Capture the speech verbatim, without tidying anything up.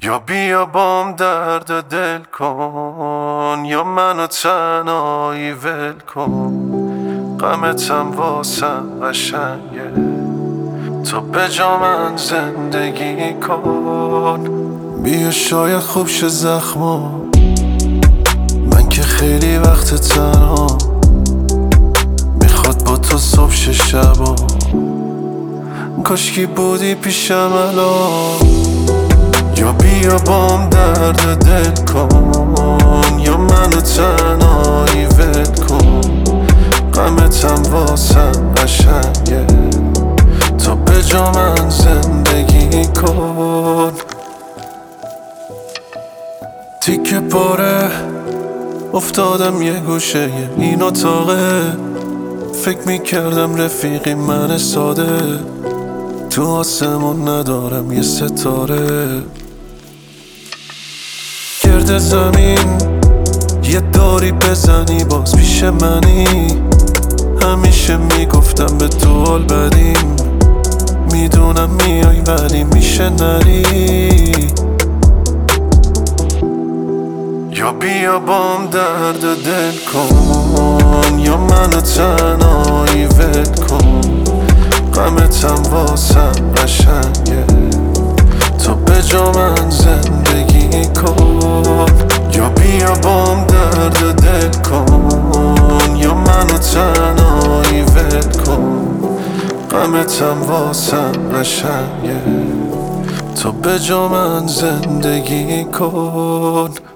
یا بیا بام درد دل کن، یا منو تنهایی ول کن. غمتم واسم قشنگه، تو به جا من زندگی کن. بیا شاید خوب شه زخما، من که خیلی وقت تنها. میخواد با تو صبح شه شبا، کاشکی بودی پیشم الان. یا بیا بام درد دل کن، یا منو تنهایی ول کن. غمتم واسم قشنگه، تو به جا من زندگی کن. تیکه پاره افتادم یه گوشه این اتاقه، فکر میکردم رفیقی من ساده، تو آسمون ندارم یه ستاره. گرد زمین یه داری بزنی باز پیش منی. همیشه میگفتم به تو حال بدیم، میدونم میای ولی میشه نری. یا بیا بام درد دل کن، یا منو تنهایی ول کن. غمتم واسم قشنگه، تو به جا من زندگی کن. یا بیا بام درد دل کن، یا منو تنهایی ول کن. غمتم واسم قشنگه، تو به جا من زندگی کن.